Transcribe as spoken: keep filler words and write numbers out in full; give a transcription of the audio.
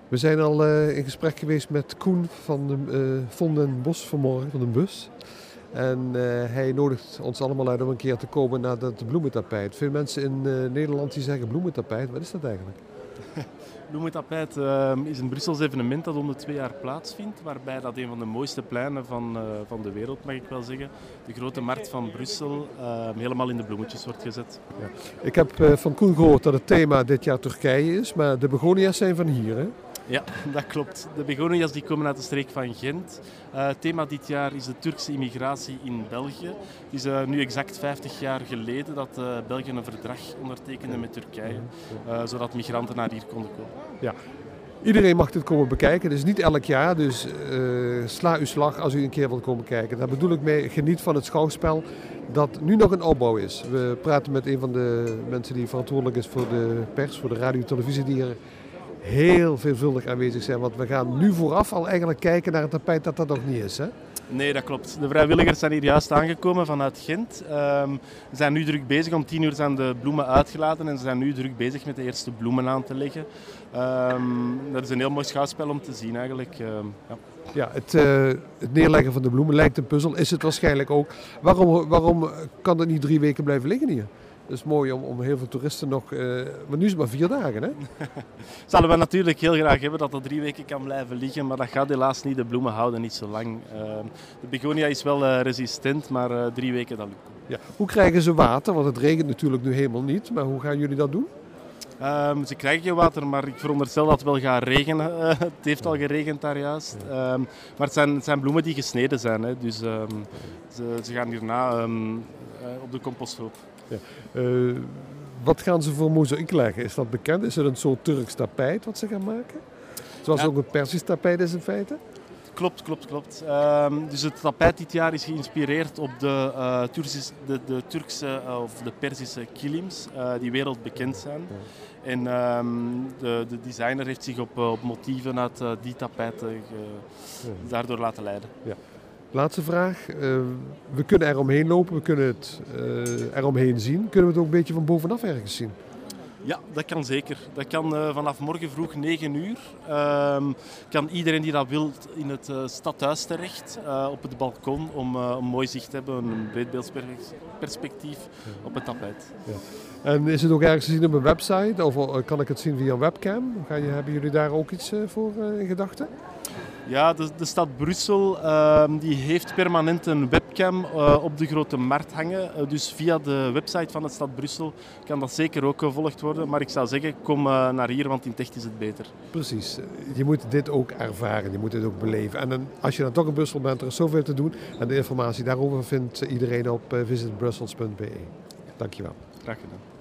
We zijn al uh, in gesprek geweest met Koen van de uh, Von den Bos vanmorgen, van de bus. En uh, hij nodigt ons allemaal uit om een keer te komen naar dat bloementapijt. Veel mensen in uh, Nederland die zeggen bloementapijt, wat is dat eigenlijk? Bloementapijt uh, is een Brussels evenement dat om de twee jaar plaatsvindt, waarbij dat een van de mooiste pleinen van, uh, van de wereld, mag ik wel zeggen, de grote markt van Brussel, uh, helemaal in de bloemetjes wordt gezet. Ja. Ik heb uh, van Koen gehoord dat het thema dit jaar Turkije is, maar de begonia's zijn van hier, hè? Ja, dat klopt. De begonia's die komen uit de streek van Gent. Uh, het thema dit jaar is de Turkse immigratie in België. Het is uh, nu exact vijftig jaar geleden dat uh, België een verdrag ondertekende met Turkije, uh, zodat migranten naar hier konden komen. Ja. Iedereen mag dit komen bekijken. Het is niet elk jaar, dus uh, sla uw slag als u een keer wilt komen kijken. Daar bedoel ik mee, geniet van het schouwspel dat nu nog in opbouw is. We praten met een van de mensen die verantwoordelijk is voor de pers, voor de radio en televisie, die er heel veelvuldig aanwezig zijn. Want we gaan nu vooraf al eigenlijk kijken naar het tapijt dat dat nog niet is, hè? Nee, dat klopt. De vrijwilligers zijn hier juist aangekomen vanuit Gent. Um, ze zijn nu druk bezig. Om tien uur zijn de bloemen uitgelaten en ze zijn nu druk bezig met de eerste bloemen aan te leggen. Um, dat is een heel mooi schouwspel om te zien eigenlijk. Um, ja. Ja, het, uh, het neerleggen van de bloemen lijkt een puzzel, is het waarschijnlijk ook. Waarom, waarom kan het niet drie weken blijven liggen hier? Dat is mooi om, om heel veel toeristen nog... Uh, maar nu is het maar vier dagen, hè? Zouden we natuurlijk heel graag hebben dat dat drie weken kan blijven liggen, maar dat gaat helaas niet. De bloemen houden niet zo lang. Uh, de begonia is wel uh, resistent, maar uh, drie weken dat lukt. Ja. Hoe krijgen ze water? Want het regent natuurlijk nu helemaal niet. Maar hoe gaan jullie dat doen? Um, ze krijgen geen water, maar ik veronderstel dat het wel gaat regenen. Uh, het heeft al geregend daar juist. Um, maar het zijn, het zijn bloemen die gesneden zijn, hè. Dus um, ze, ze gaan hierna um, uh, op de composthoop. Ja. Uh, wat gaan ze voor mozaïek leggen? Is dat bekend? Is het een soort Turks tapijt wat ze gaan maken? Zoals ja. ook een Persisch tapijt is in feite? Klopt, klopt, klopt. Um, dus het tapijt dit jaar is geïnspireerd op de, uh, Turkse, de, de Turkse uh, of de Perzische kilims uh, die wereldbekend zijn. Ja. En um, de, de designer heeft zich op, op motieven uit uh, die tapijten ge, ja. daardoor laten leiden. Ja. Laatste vraag. Uh, we kunnen er omheen lopen, we kunnen het uh, er omheen zien. Kunnen we het ook een beetje van bovenaf ergens zien? Ja, dat kan zeker. Dat kan uh, vanaf morgen vroeg negen uur. Uh, kan iedereen die dat wil in het uh, stadhuis terecht, uh, op het balkon, om uh, een mooi zicht te hebben, een breedbeeldsperspectief op het tapijt. Ja. En is het ook ergens te zien op een website of uh, kan ik het zien via een webcam? Ga je, hebben jullie daar ook iets uh, voor uh, in gedachten? Ja, de, de stad Brussel uh, die heeft permanent een webcam uh, op de grote markt hangen. Uh, dus via de website van de stad Brussel kan dat zeker ook gevolgd worden. Maar ik zou zeggen, kom uh, naar hier, want in het echt is het beter. Precies. Je moet dit ook ervaren, je moet dit ook beleven. En dan, als je dan toch in Brussel bent, er is zoveel te doen. En de informatie daarover vindt iedereen op uh, visit brussels punt b e. Dankjewel. Graag gedaan.